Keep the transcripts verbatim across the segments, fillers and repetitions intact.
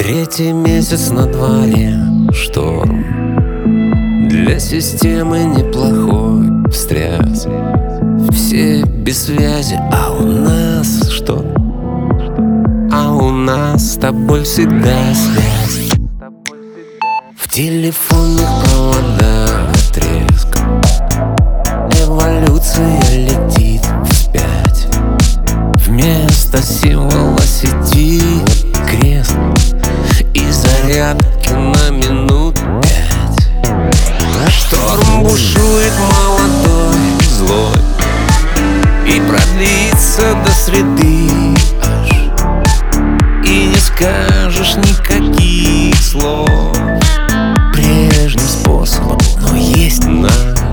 Третий месяц на дворе, шторм. Для системы неплохой встряс. Все без связи, а у нас что? А у нас с тобой всегда связь. В телефонных проводах треск. Эволюция летит вспять. Вместо символа сети крест и зарядки на минут пять. Шторм бушует молодой, злой, и продлится до среды аж. И не скажешь никаких слов прежним способом, но есть наш.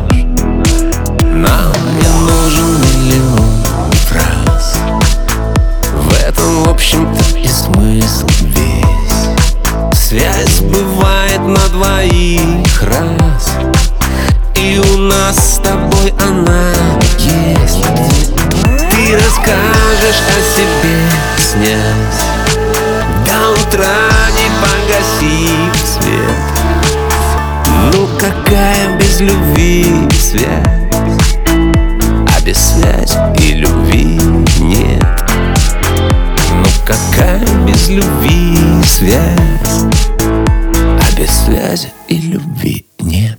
Нам не нужен миллион фраз. В этом, в общем-то, и смысл весь. Связь бывает на двоих раз, и у нас с тобой она есть. Ты расскажешь о себе, снясь, до утра не погасив свет. Ну какая без любви связь? А без связи и любви нет. Ну какая без любви связь? А без связи и любви нет.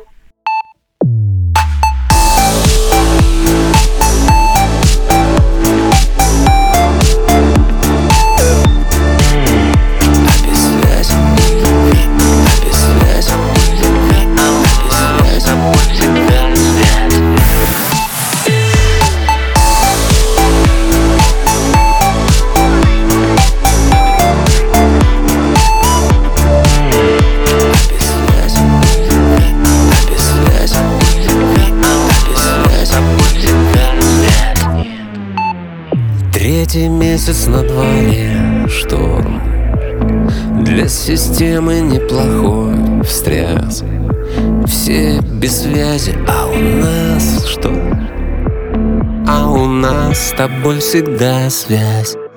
Третий месяц на дворе, шторм. Для системы неплохой встряс. Все без связи, а у нас что? А у нас с тобой всегда связь.